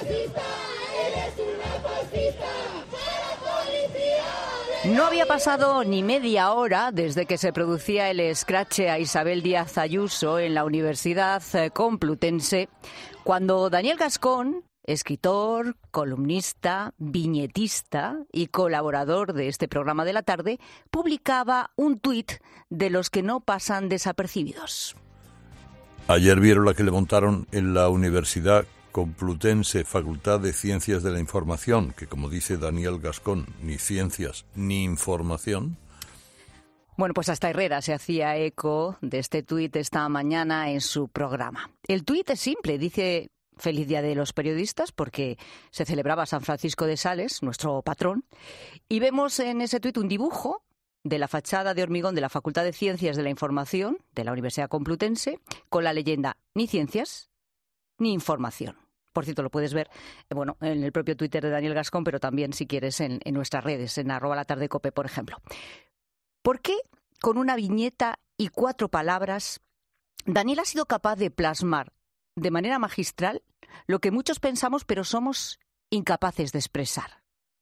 No había pasado ni media hora desde que se producía el escrache a Isabel Díaz Ayuso en la Universidad Complutense, cuando Daniel Gascón, escritor, columnista, viñetista y colaborador de este programa de la tarde, publicaba un tuit de los que no pasan desapercibidos. Ayer vieron la que le montaron en la Universidad Complutense, Facultad de Ciencias de la Información, que como dice Daniel Gascón, ni ciencias ni información. Bueno, pues hasta Herrera se hacía eco de este tuit esta mañana en su programa. El tuit es simple, dice: Feliz Día de los Periodistas, porque se celebraba San Francisco de Sales, nuestro patrón, y vemos en ese tuit un dibujo de la fachada de hormigón de la Facultad de Ciencias de la Información de la Universidad Complutense con la leyenda: ni ciencias ni información. Por cierto, lo puedes ver en el propio Twitter de Daniel Gascón, pero también, si quieres, en nuestras redes, en @latardecope, por ejemplo. ¿Por qué, con una viñeta y 4 palabras, Daniel ha sido capaz de plasmar de manera magistral lo que muchos pensamos pero somos incapaces de expresar?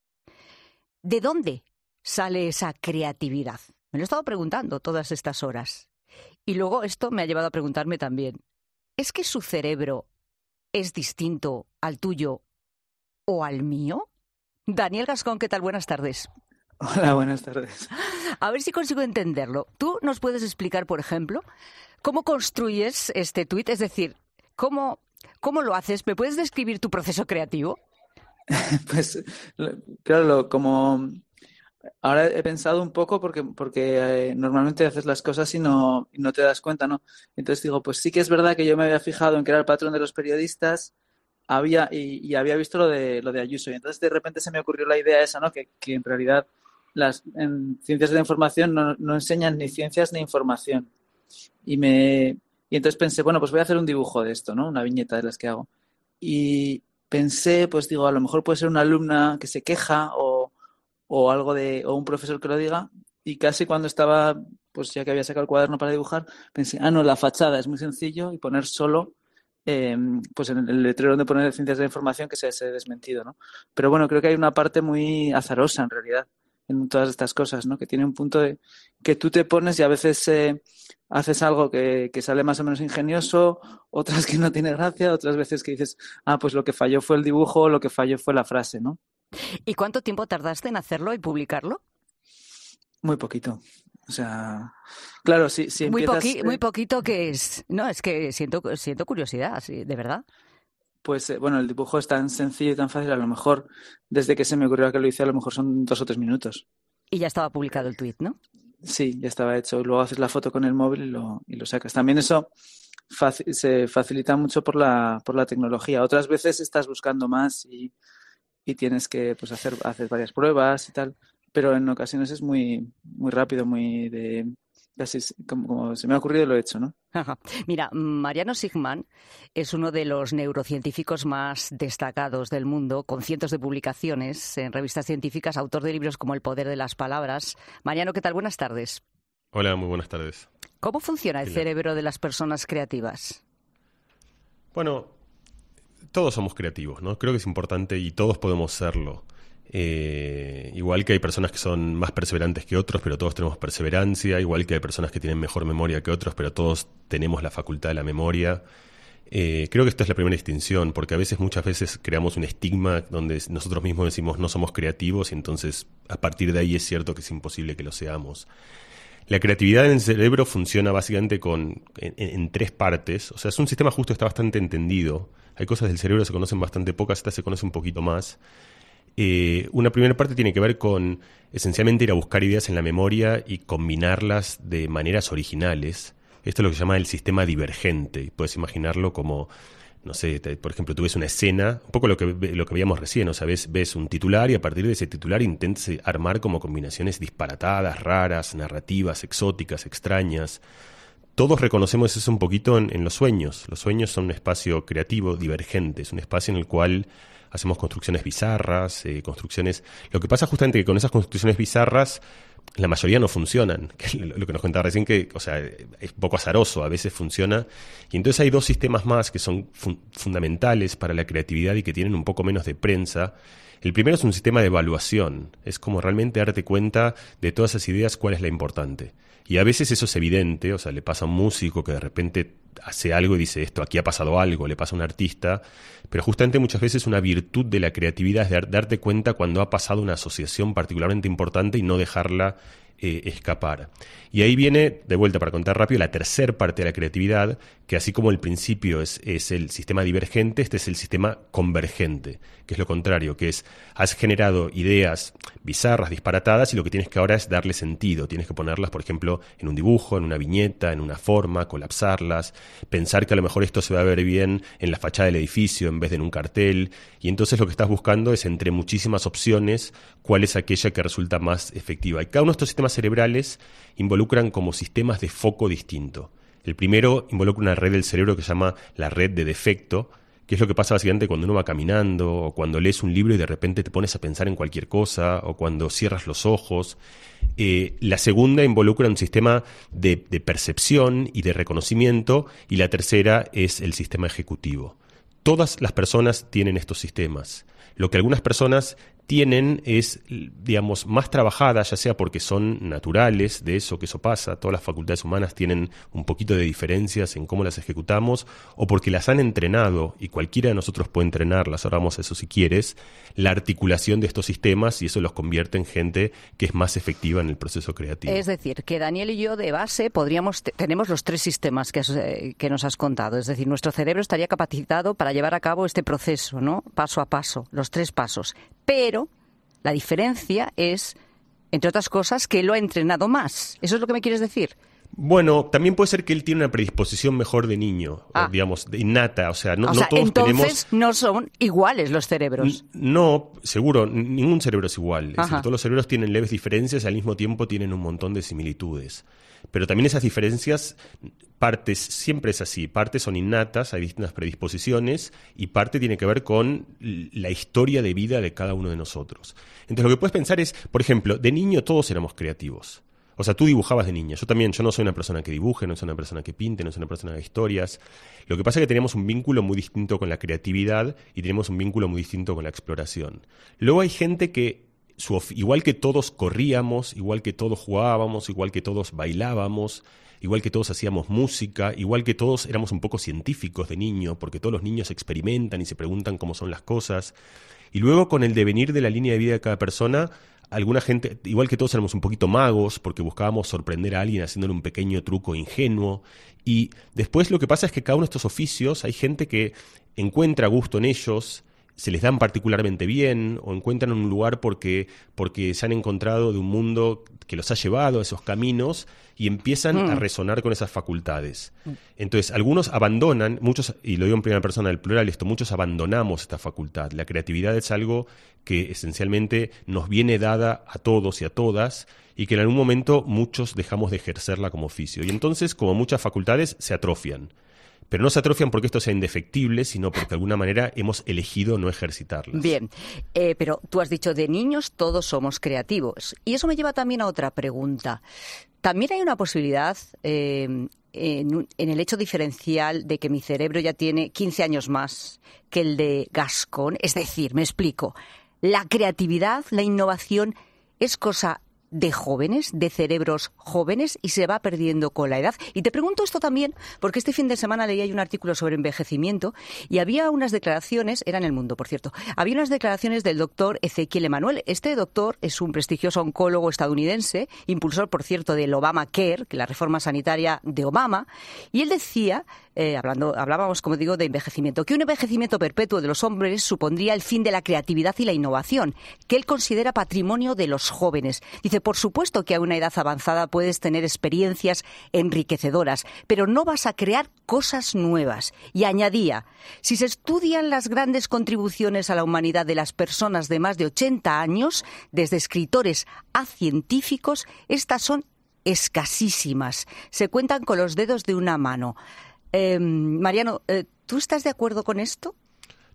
¿De dónde sale esa creatividad? Me lo he estado preguntando todas estas horas. Y luego esto me ha llevado a preguntarme también: ¿es que su cerebro es distinto al tuyo o al mío? Daniel Gascón, ¿qué tal? Buenas tardes. Hola, buenas tardes. A ver si consigo entenderlo. ¿Tú nos puedes explicar, por ejemplo, cómo construyes este tuit? Es decir, ¿cómo lo haces? ¿Me puedes describir tu proceso creativo? Pues, claro, como ahora he pensado un poco porque normalmente haces las cosas y no te das cuenta, ¿no? Entonces digo, pues sí que es verdad que yo me había fijado en que era el patrón de los periodistas, había visto lo de Ayuso, y entonces de repente se me ocurrió la idea esa, ¿no? Que en realidad en ciencias de la información no enseñan ni ciencias ni información. Y entonces pensé, bueno, pues voy a hacer un dibujo de esto, ¿no? Una viñeta de las que hago. Y pensé, pues digo, a lo mejor puede ser una alumna que se queja o un profesor que lo diga, y casi cuando estaba, pues ya que había sacado el cuaderno para dibujar, pensé, no, la fachada es muy sencillo, y poner solo, pues en el letrero donde poner ciencias de la información, que sea ese desmentido, ¿no? Pero bueno, creo que hay una parte muy azarosa en realidad en todas estas cosas, ¿no? Que tiene un punto de que tú te pones y a veces haces algo que sale más o menos ingenioso, otras que no tiene gracia, otras veces que dices, pues lo que falló fue el dibujo, lo que falló fue la frase, ¿no? ¿Y cuánto tiempo tardaste en hacerlo y publicarlo? Muy poquito. O sea, claro, si empiezas... Muy poquito, ¿qué es? No, es que siento curiosidad, sí, de verdad. Pues el dibujo es tan sencillo y tan fácil, a lo mejor desde que se me ocurrió que lo hice, a lo mejor son 2 o 3 minutos. Y ya estaba publicado el tuit, ¿no? Sí, ya estaba hecho. Luego haces la foto con el móvil y lo sacas. También eso se facilita mucho por la tecnología. Otras veces estás buscando más y tienes que pues hacer varias pruebas y tal, pero en ocasiones es muy, muy rápido, muy de... Así como se me ha ocurrido, lo he hecho, ¿no? Ajá. Mira, Mariano Sigman es uno de los neurocientíficos más destacados del mundo, con cientos de publicaciones en revistas científicas, autor de libros como El poder de las palabras. Mariano, ¿qué tal? Buenas tardes. Hola, muy buenas tardes. ¿Cómo funciona el cerebro de las personas creativas? Bueno, todos somos creativos, ¿no? Creo que es importante y todos podemos serlo. Igual que hay personas que son más perseverantes que otros, pero todos tenemos perseverancia. Igual que hay personas que tienen mejor memoria que otros, pero todos tenemos la facultad de la memoria. Creo que esta es la primera distinción, porque muchas veces creamos un estigma donde nosotros mismos decimos no somos creativos, y entonces a partir de ahí es cierto que es imposible que lo seamos. La creatividad en el cerebro funciona básicamente en 3 partes. O sea, es un sistema justo que está bastante entendido. Hay cosas del cerebro que se conocen bastante pocas, esta se conoce un poquito más. Una primera parte tiene que ver con esencialmente ir a buscar ideas en la memoria y combinarlas de maneras originales. Esto es lo que se llama el sistema divergente. Puedes imaginarlo como, no sé, por ejemplo, tú ves una escena, un poco lo que veíamos recién, o sea, ves un titular y a partir de ese titular intentas armar como combinaciones disparatadas, raras, narrativas, exóticas, extrañas. Todos reconocemos eso un poquito en los sueños. Los sueños son un espacio creativo divergente, es un espacio en el cual hacemos construcciones bizarras, construcciones... Lo que pasa justamente que con esas construcciones bizarras la mayoría no funcionan. Lo que nos contaba recién, que, o sea, es un poco azaroso, a veces funciona. Y entonces hay dos sistemas más que son fundamentales para la creatividad y que tienen un poco menos de prensa. El primero es un sistema de evaluación. Es como realmente darte cuenta de todas esas ideas cuál es la importante. Y a veces eso es evidente, o sea, le pasa a un músico que de repente hace algo y dice esto, aquí ha pasado algo, le pasa a un artista, pero justamente muchas veces una virtud de la creatividad es darte cuenta cuando ha pasado una asociación particularmente importante y no dejarla escapar. Y ahí viene, de vuelta para contar rápido, la tercera parte de la creatividad, que así como el principio es el sistema divergente, este es el sistema convergente, que es lo contrario, que es, has generado ideas bizarras, disparatadas, y lo que tienes que ahora es darle sentido, tienes que ponerlas, por ejemplo, en un dibujo, en una viñeta, en una forma, colapsarlas, pensar que a lo mejor esto se va a ver bien en la fachada del edificio en vez de en un cartel, y entonces lo que estás buscando es, entre muchísimas opciones, cuál es aquella que resulta más efectiva. Y cada uno de estos sistemas cerebrales involucran como sistemas de foco distinto. El primero involucra una red del cerebro que se llama la red de defecto, que es lo que pasa básicamente cuando uno va caminando, o cuando lees un libro y de repente te pones a pensar en cualquier cosa, o cuando cierras los ojos. La segunda involucra un sistema de percepción y de reconocimiento, y la tercera es el sistema ejecutivo. Todas las personas tienen estos sistemas. Lo que algunas personas tienen es, digamos, más trabajadas, ya sea porque son naturales de eso, que eso pasa, todas las facultades humanas tienen un poquito de diferencias en cómo las ejecutamos, o porque las han entrenado, y cualquiera de nosotros puede entrenarlas, ahora vamos a eso si quieres, la articulación de estos sistemas, y eso los convierte en gente que es más efectiva en el proceso creativo. Es decir, que Daniel y yo de base tenemos los tres sistemas que nos has contado, es decir, nuestro cerebro estaría capacitado para llevar a cabo este proceso, ¿no? Paso a paso, los 3 pasos. Pero la diferencia es, entre otras cosas, que lo ha entrenado más. ¿Eso es lo que me quieres decir? Bueno, también puede ser que él tiene una predisposición mejor de niño, o, digamos, innata. O sea, no todos entonces tenemos... no son iguales los cerebros. No, seguro, ningún cerebro es igual. Es decir, todos los cerebros tienen leves diferencias y al mismo tiempo tienen un montón de similitudes. Pero también esas diferencias, partes, siempre es así, partes son innatas, hay distintas predisposiciones, y parte tiene que ver con la historia de vida de cada uno de nosotros. Entonces lo que puedes pensar es, por ejemplo, de niño todos éramos creativos. O sea, tú dibujabas de niña, yo también, yo no soy una persona que dibuje, no soy una persona que pinte, no soy una persona de historias. Lo que pasa es que tenemos un vínculo muy distinto con la creatividad y tenemos un vínculo muy distinto con la exploración. Luego hay gente que igual que todos corríamos, igual que todos jugábamos, igual que todos bailábamos, igual que todos hacíamos música, igual que todos éramos un poco científicos de niño, porque todos los niños experimentan y se preguntan cómo son las cosas. Y luego, con el devenir de la línea de vida de cada persona, alguna gente, igual que todos, éramos un poquito magos, porque buscábamos sorprender a alguien haciéndole un pequeño truco ingenuo. Y después lo que pasa es que cada uno de estos oficios, hay gente que encuentra gusto en ellos, se les dan particularmente bien, o encuentran un lugar porque se han encontrado de un mundo que los ha llevado a esos caminos y empiezan a resonar con esas facultades. Entonces, algunos abandonan, muchos, y lo digo en primera persona del plural, muchos abandonamos esta facultad. La creatividad es algo que esencialmente nos viene dada a todos y a todas, y que en algún momento muchos dejamos de ejercerla como oficio. Y entonces, como muchas facultades, se atrofian. Pero no se atrofian porque esto sea indefectible, sino porque de alguna manera hemos elegido no ejercitarlas. Bien, pero tú has dicho, de niños todos somos creativos. Y eso me lleva también a otra pregunta. También hay una posibilidad en el hecho diferencial de que mi cerebro ya tiene 15 años más que el de Gascón. Es decir, me explico, la creatividad, la innovación es cosa de jóvenes, de cerebros jóvenes, y se va perdiendo con la edad. Y te pregunto esto también porque este fin de semana leí un artículo sobre envejecimiento y había unas declaraciones, era en El Mundo, por cierto, había unas declaraciones del doctor Ezequiel Emanuel. Este doctor es un prestigioso oncólogo estadounidense, impulsor, por cierto, del Obamacare, que la reforma sanitaria de Obama, y él decía, hablábamos, como digo, de envejecimiento, que un envejecimiento perpetuo de los hombres supondría el fin de la creatividad y la innovación, que él considera patrimonio de los jóvenes. Dice, por supuesto que a una edad avanzada puedes tener experiencias enriquecedoras, pero no vas a crear cosas nuevas. Y añadía, si se estudian las grandes contribuciones a la humanidad de las personas de más de 80 años, desde escritores a científicos, estas son escasísimas. Se cuentan con los dedos de una mano. Mariano, ¿tú estás de acuerdo con esto?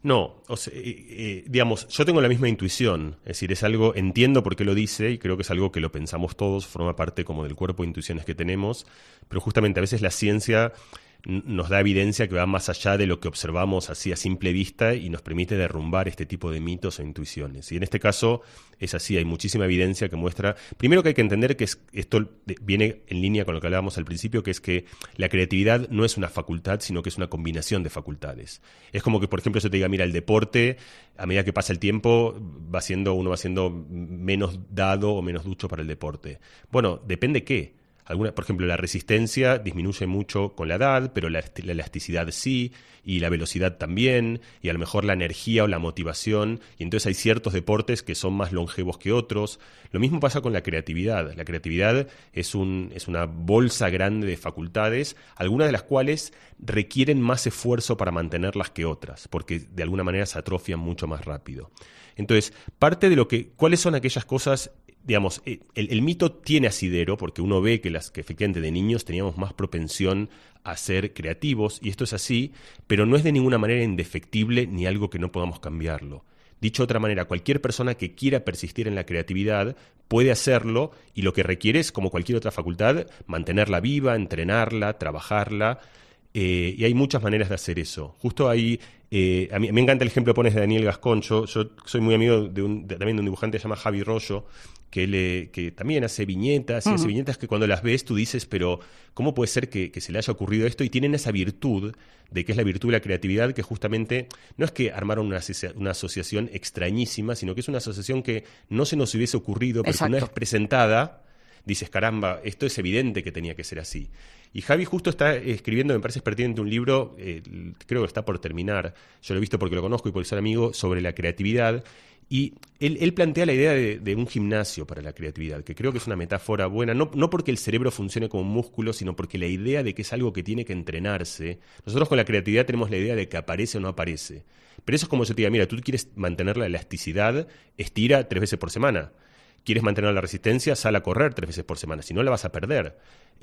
No, o sea, digamos, yo tengo la misma intuición, es decir, es algo, entiendo por qué lo dice y creo que es algo que lo pensamos todos, forma parte como del cuerpo de intuiciones que tenemos, pero justamente a veces la ciencia nos da evidencia que va más allá de lo que observamos así a simple vista y nos permite derrumbar este tipo de mitos o intuiciones. Y en este caso es así, hay muchísima evidencia que muestra, primero que hay que entender que esto viene en línea con lo que hablábamos al principio, que es que la creatividad no es una facultad, sino que es una combinación de facultades. Es como que, por ejemplo, yo te diga, mira, el deporte, a medida que pasa el tiempo, uno va siendo menos dado o menos ducho para el deporte. Bueno, depende qué. Por ejemplo, la resistencia disminuye mucho con la edad, pero la elasticidad sí, y la velocidad también, y a lo mejor la energía o la motivación, y entonces hay ciertos deportes que son más longevos que otros. Lo mismo pasa con la creatividad. La creatividad es una bolsa grande de facultades, algunas de las cuales requieren más esfuerzo para mantenerlas que otras, porque de alguna manera se atrofian mucho más rápido. Entonces, ¿cuáles son aquellas cosas? Digamos, el mito tiene asidero porque uno ve que efectivamente de niños teníamos más propensión a ser creativos, y esto es así, pero no es de ninguna manera indefectible ni algo que no podamos cambiarlo. Dicho de otra manera, cualquier persona que quiera persistir en la creatividad puede hacerlo, y lo que requiere es, como cualquier otra facultad, mantenerla viva, entrenarla, trabajarla. Y hay muchas maneras de hacer eso. Justo ahí, a mí me encanta el ejemplo que pones de Daniel Gascón. Yo soy muy amigo también de un dibujante que se llama Javi Rollo, que también hace viñetas, y hace viñetas que cuando las ves tú dices, pero ¿cómo puede ser que se le haya ocurrido esto? Y tienen esa virtud, de que es la virtud de la creatividad, que justamente no es que armaron una asociación extrañísima, sino que es una asociación que no se nos hubiese ocurrido, pero que una vez presentada, dices, caramba, esto es evidente que tenía que ser así. Y Javi justo está escribiendo, me parece pertinente, un libro, creo que está por terminar, yo lo he visto porque lo conozco y por ser amigo, sobre la creatividad. Y él plantea la idea de un gimnasio para la creatividad, que creo que es una metáfora buena, no porque el cerebro funcione como un músculo, sino porque la idea de que es algo que tiene que entrenarse. Nosotros con la creatividad tenemos la idea de que aparece o no aparece. Pero eso es como yo te diga, mira, tú quieres mantener la elasticidad, estira 3 veces por semana. ¿Quieres mantener la resistencia? Sal a correr 3 veces por semana, si no la vas a perder.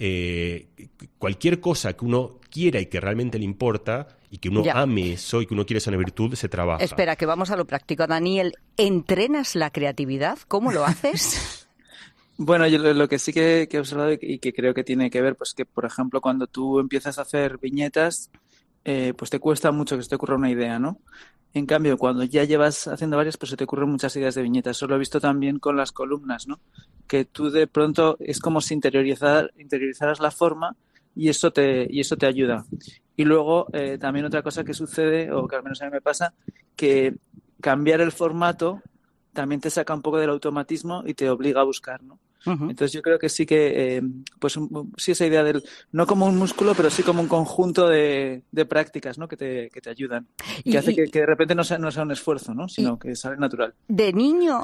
Cualquier cosa que uno quiera y que realmente le importa, y que uno ame eso y que uno quiere esa virtud, se trabaja. Espera, que vamos a lo práctico. Daniel, ¿entrenas la creatividad? ¿Cómo lo haces? Bueno, yo lo que sí que he observado y que creo que tiene que ver, pues que, por ejemplo, cuando tú empiezas a hacer viñetas, pues te cuesta mucho que se te ocurra una idea, ¿no? En cambio, cuando ya llevas haciendo varias, pues se te ocurren muchas ideas de viñetas. Eso lo he visto también con las columnas, ¿no? Que tú de pronto es como si interiorizaras la forma, y eso te ayuda. Y luego también otra cosa que sucede, o que al menos a mí me pasa, que cambiar el formato también te saca un poco del automatismo y te obliga a buscar, ¿no? Uh-huh. Entonces yo creo que sí que, sí, esa idea del, no como un músculo, pero sí como un conjunto de prácticas, ¿no? que te ayudan. Que hace que de repente no sea un esfuerzo, ¿no? Sino que sale natural. De niño,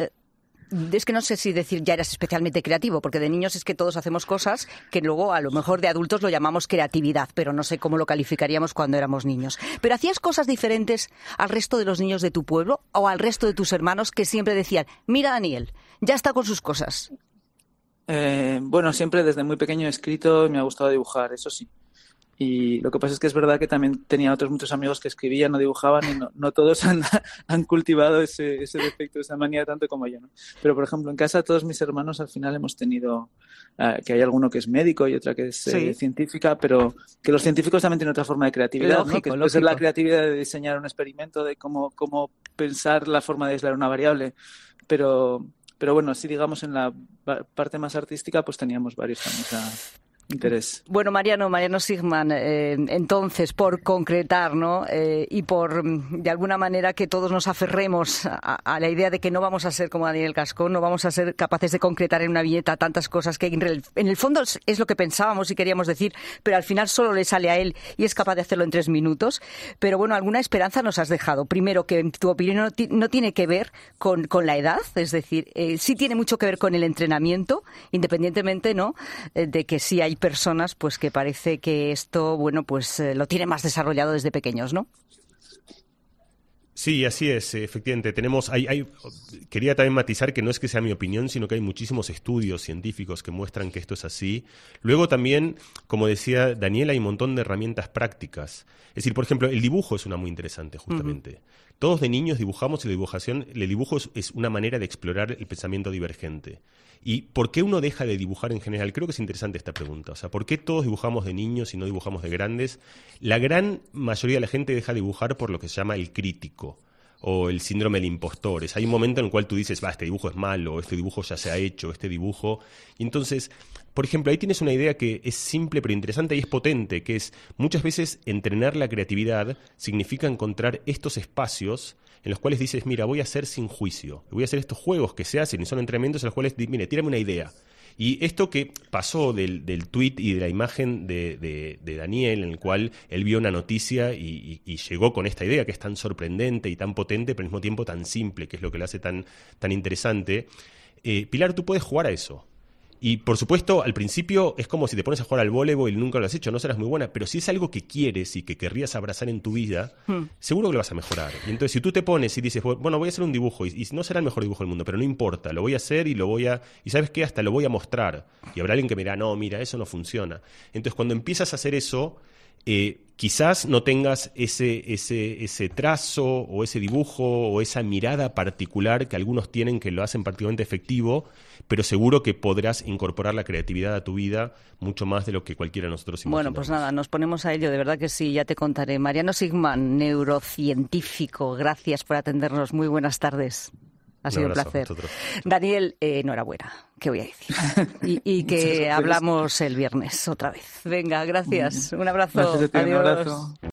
es que no sé si decir ya eras especialmente creativo, porque de niños es que todos hacemos cosas que luego a lo mejor de adultos lo llamamos creatividad, pero no sé cómo lo calificaríamos cuando éramos niños. ¿Pero hacías cosas diferentes al resto de los niños de tu pueblo o al resto de tus hermanos que siempre decían, mira Daniel, ya está con sus cosas? Bueno, siempre desde muy pequeño he escrito y me ha gustado dibujar, eso sí. Y lo que pasa es que es verdad que también tenía otros muchos amigos que escribían o dibujaban, y no todos han cultivado ese defecto, esa manía tanto como yo, ¿no? Pero, por ejemplo, en casa todos mis hermanos al final hemos tenido, que hay alguno que es médico y otra que es científica, pero que los científicos también tienen otra forma de creatividad, lógico, ¿no? Que puede ser la creatividad de diseñar un experimento, de cómo pensar la forma de aislar una variable, pero bueno, sí, digamos, en la parte más artística pues teníamos varios años interés. Bueno, Mariano Sigman, entonces, por concretar, ¿no? Y por, de alguna manera, que todos nos aferremos a la idea de que no vamos a ser como Daniel Gascón, no vamos a ser capaces de concretar en una viñeta tantas cosas que en el fondo es lo que pensábamos y queríamos decir, pero al final solo le sale a él y es capaz de hacerlo en 3 minutos. Pero bueno, alguna esperanza nos has dejado. Primero, que en tu opinión no tiene que ver con la edad, es decir, sí tiene mucho que ver con el entrenamiento, independientemente, ¿no? De que sí hay personas pues que parece que esto, bueno, pues lo tiene más desarrollado desde pequeños, ¿no? Sí, así es, efectivamente. Quería también matizar que no es que sea mi opinión, sino que hay muchísimos estudios científicos que muestran que esto es así. Luego también, como decía Daniel, hay un montón de herramientas prácticas. Es decir, por ejemplo, el dibujo es una muy interesante, justamente. Todos de niños dibujamos y el dibujo es una manera de explorar el pensamiento divergente. ¿Y por qué uno deja de dibujar en general? Creo que es interesante esta pregunta. O sea, ¿por qué todos dibujamos de niños y no dibujamos de grandes? La gran mayoría de la gente deja de dibujar por lo que se llama el crítico o el síndrome del impostor. Hay un momento en el cual tú dices, este dibujo es malo, este dibujo ya se ha hecho, este dibujo... Y entonces, por ejemplo, ahí tienes una idea que es simple pero interesante y es potente, que es muchas veces entrenar la creatividad significa encontrar estos espacios en los cuales dices, mira, voy a hacer sin juicio, voy a hacer estos juegos que se hacen y son entrenamientos en los cuales, mire, tírame una idea. Y esto que pasó del tuit y de la imagen de Daniel, en el cual él vio una noticia y llegó con esta idea que es tan sorprendente y tan potente, pero al mismo tiempo tan simple, que es lo que lo hace tan interesante. Pilar, tú puedes jugar a eso. Y, por supuesto, al principio es como si te pones a jugar al voleibol y nunca lo has hecho, no serás muy buena, pero si es algo que quieres y que querrías abrazar en tu vida, seguro que lo vas a mejorar. Y entonces, si tú te pones y dices, bueno, voy a hacer un dibujo, y no será el mejor dibujo del mundo, pero no importa, lo voy a hacer y ¿sabes qué? Hasta lo voy a mostrar. Y habrá alguien que me dirá, no, mira, eso no funciona. Entonces, cuando empiezas a hacer eso, quizás no tengas ese trazo o ese dibujo o esa mirada particular que algunos tienen que lo hacen particularmente efectivo, pero seguro que podrás incorporar la creatividad a tu vida mucho más de lo que cualquiera de nosotros imaginamos. Bueno, pues nada, nos ponemos a ello, de verdad que sí, ya te contaré. Mariano Sigman, neurocientífico, gracias por atendernos. Muy buenas tardes. Ha sido un placer. Daniel, enhorabuena, ¿qué voy a decir? Y que hablamos el viernes otra vez. Venga, gracias. Un abrazo. Gracias a ti, adiós. Un abrazo.